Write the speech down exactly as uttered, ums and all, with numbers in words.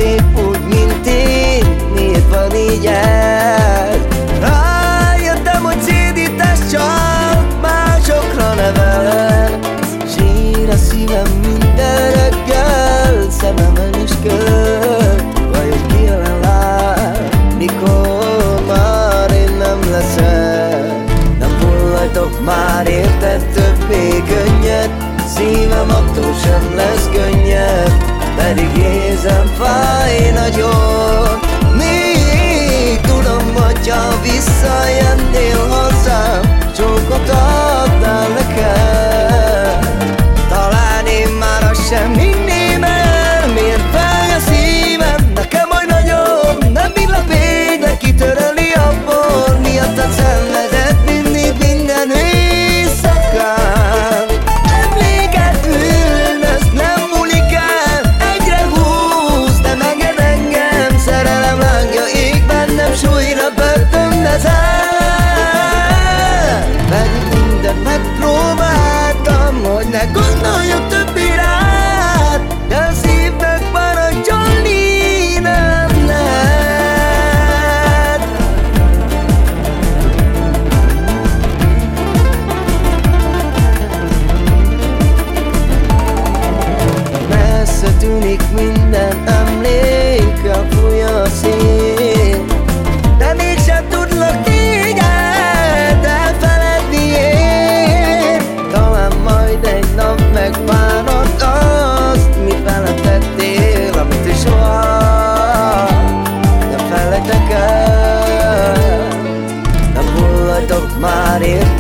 szép úgy, mint én. Miért van így ez? Rájöttem, hogy szédítás csak másokra nevel. Sír a szívem minden reggel, szememen is köt. Vajon ki jelen lát, mikor már én nem leszek? Nem volhatok már érted többé könnyed, szívem attól sem lesz könnyed, pedig érzem fáj nagyon. Még tudom, hogyha visszajönnél hozzám, csókot adnál nekem. Talán én már azt sem hinném el, miért fáj a szívem, nekem majd nagyon. Nem bírlak végleg kitörölni abból, miattad szenvedett mindig minden éjszakán. Emléket üldöz, nem múlik el, egyre húz, nem enged engem. Szerelem lángja ég bennem, súlyra börtönbe zár. Pedig mindent megpróbáltam, hogy ne gondoljak többé rád, de a szívnek parancsolni nem lehet. Messze tűnik minden emlék, elfúj a szél, de mégsem tudlak téged elfeledni én. Talán majd egy nap megbánod azt, mit velem tettél, amit is soha nem felejtek el. Nem hullatok már érted